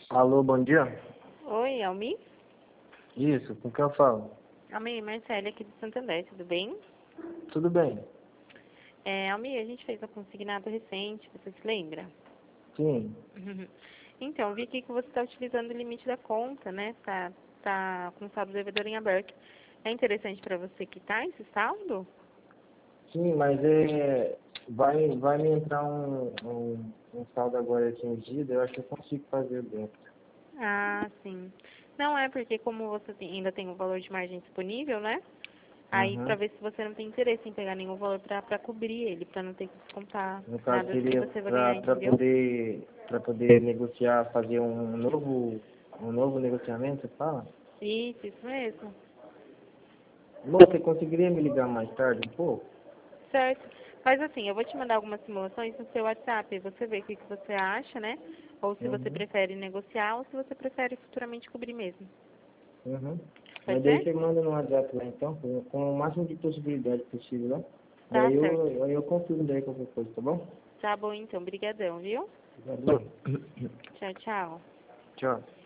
Alô, bom dia? Oi, Almi? Isso, com quem eu falo? Almi, Marcele aqui do Santander, tudo bem? Tudo bem? Almi, a gente fez um consignado recente, você se lembra? Sim. Então, vi aqui que você está utilizando o limite da conta, né? Tá com o saldo devedor em aberto. É interessante para você quitar esse saldo? Sim, mas vai me entrar um saldo agora atingido, eu acho que eu consigo fazer dentro. Ah, sim. Não é porque como você ainda tem o valor de margem disponível, né? Aí Uhum. para ver se você não tem interesse em pegar nenhum valor para cobrir ele, para não ter que descontar No caso, nada do que seria você vai ganhar, entendeu? para poder negociar, fazer um novo negociamento, você fala? Isso mesmo. Você conseguiria me ligar mais tarde um pouco? Certo. Mas assim, eu vou te mandar algumas simulações no seu WhatsApp. Você vê o que você acha, né? Ou se você Uhum. prefere negociar ou se você prefere futuramente cobrir mesmo. Uhum. Pode Mas daí ser? você manda no WhatsApp lá então, com o máximo de possibilidade possível lá. Tá certo. Aí eu confirmo daí qualquer coisa, tá bom? Tá bom então. Brigadão, viu? Obrigado. Tchau, tchau. Tchau.